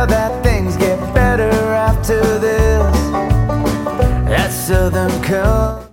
tell that things get better after this. That Southern Comfort.